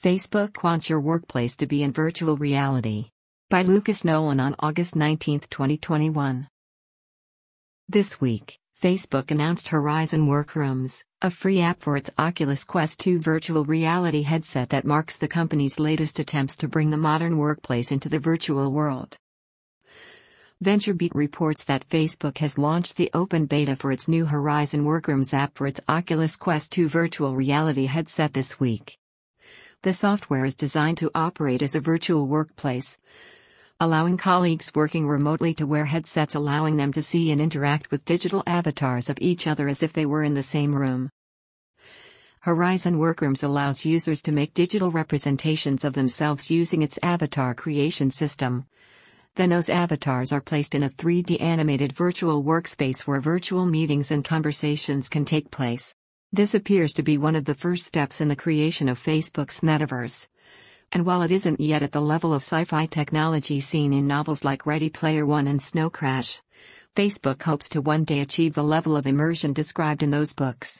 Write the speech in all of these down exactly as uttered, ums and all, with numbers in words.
Facebook wants your workplace to be in virtual reality. By Lucas Nolan on August nineteenth, twenty twenty-one. This week, Facebook announced Horizon Workrooms, a free app for its Oculus Quest two virtual reality headset that marks the company's latest attempts to bring the modern workplace into the virtual world. VentureBeat reports that Facebook has launched the open beta for its new Horizon Workrooms app for its Oculus Quest two virtual reality headset this week. The software is designed to operate as a virtual workplace, allowing colleagues working remotely to wear headsets, allowing them to see and interact with digital avatars of each other as if they were in the same room. Horizon Workrooms allows users to make digital representations of themselves using its avatar creation system. Then those avatars are placed in a three D animated virtual workspace where virtual meetings and conversations can take place. This appears to be one of the first steps in the creation of Facebook's metaverse. And while it isn't yet at the level of sci-fi technology seen in novels like Ready Player One and Snow Crash, Facebook hopes to one day achieve the level of immersion described in those books.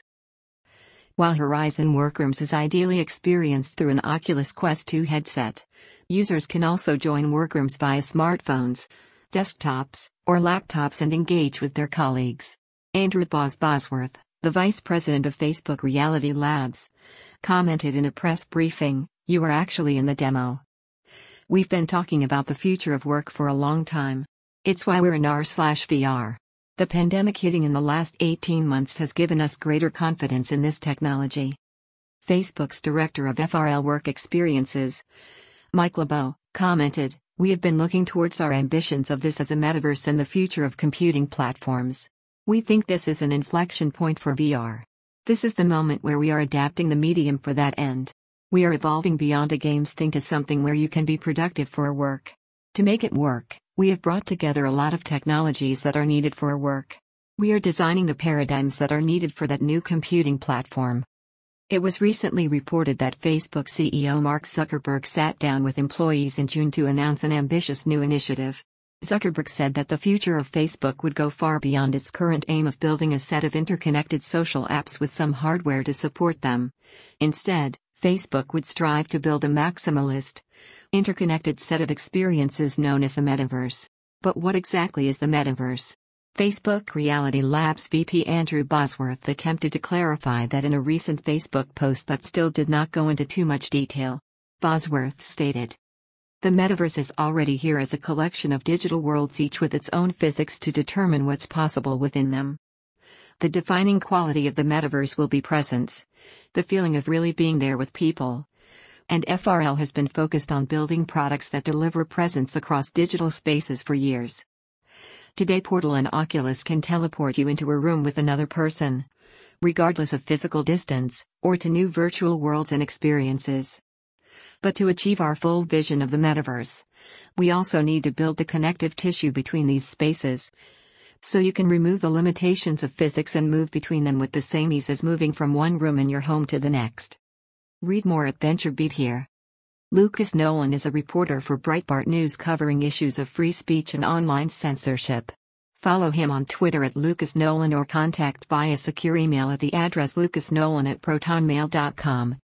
While Horizon Workrooms is ideally experienced through an Oculus Quest two headset, users can also join Workrooms via smartphones, desktops, or laptops and engage with their colleagues. Andrew Boz Bosworth, the vice president of Facebook Reality Labs, commented in a press briefing, "You are actually in the demo. We've been talking about the future of work for a long time. It's why we're in R slash V R. The pandemic hitting in the last eighteen months has given us greater confidence in this technology." Facebook's director of F R L Work Experiences, Mike LeBeau, commented, "We have been looking towards our ambitions of this as a metaverse and the future of computing platforms. We think this is an inflection point for V R. This is the moment where we are adapting the medium for that end. We are evolving beyond a games thing to something where you can be productive for work. To make it work, we have brought together a lot of technologies that are needed for work. We are designing the paradigms that are needed for that new computing platform." It was recently reported that Facebook C E O Mark Zuckerberg sat down with employees in June to announce an ambitious new initiative. Zuckerberg said that the future of Facebook would go far beyond its current aim of building a set of interconnected social apps with some hardware to support them. Instead, Facebook would strive to build a maximalist, interconnected set of experiences known as the metaverse. But what exactly is the metaverse? Facebook Reality Labs V P Andrew Bosworth attempted to clarify that in a recent Facebook post but still did not go into too much detail. Bosworth stated, "The metaverse is already here as a collection of digital worlds, each with its own physics to determine what's possible within them. The defining quality of the metaverse will be presence, the feeling of really being there with people. And F R L has been focused on building products that deliver presence across digital spaces for years. Today Portal and Oculus can teleport you into a room with another person, regardless of physical distance, or to new virtual worlds and experiences. But to achieve our full vision of the metaverse, we also need to build the connective tissue between these spaces, so you can remove the limitations of physics and move between them with the same ease as moving from one room in your home to the next." Read more at VentureBeat here. Lucas Nolan is a reporter for Breitbart News covering issues of free speech and online censorship. Follow him on Twitter at Lucas Nolan or contact via secure email at the address lucasnolan at protonmail dot com.